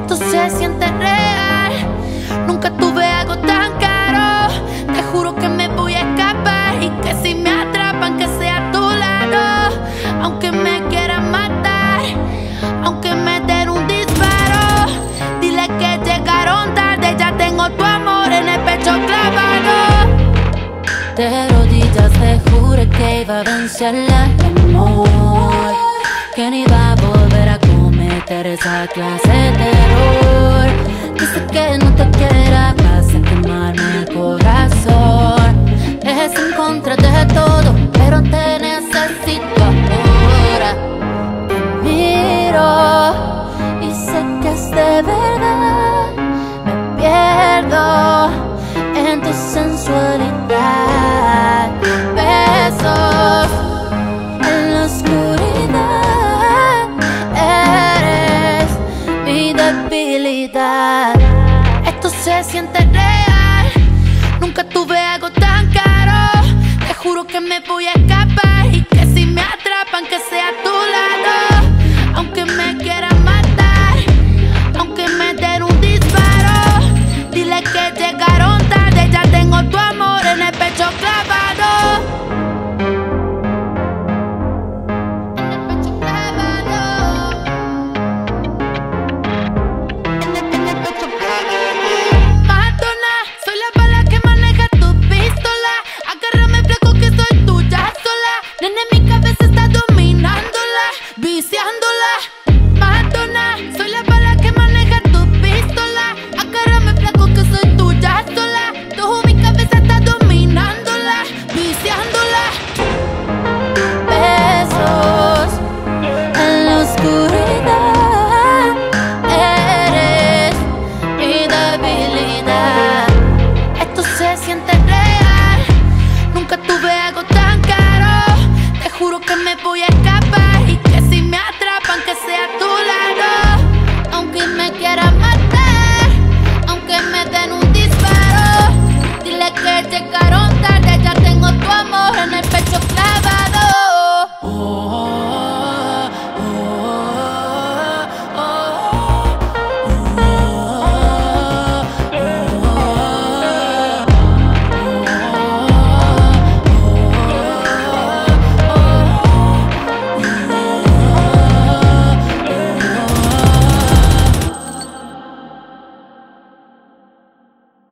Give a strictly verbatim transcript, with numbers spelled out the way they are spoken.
Esto se siente real. Nunca tuve algo tan caro. Te juro que me voy a escapar y que si me atrapan que sea a tu lado. Aunque me quieran matar, aunque me den un disparo, dile que llegaron tarde, ya tengo tu amor en el pecho clavado. De rodillas te juré que iba a vencer el amor, que no iba a volver a cometer esa clase de error. Dice que no te quiera, vas a quemarme el corazón. Es en contra de todo, pero te necesito ahora. Te miro y sé que es de verdad. Me pierdo en tu sensualidad. Besos en la oscuridad. Eres mi debilidad. Esto se siente real. Nunca tuve algo tan caro. Te juro que me voy a escapar y que si me atrapan que sea a tu lado.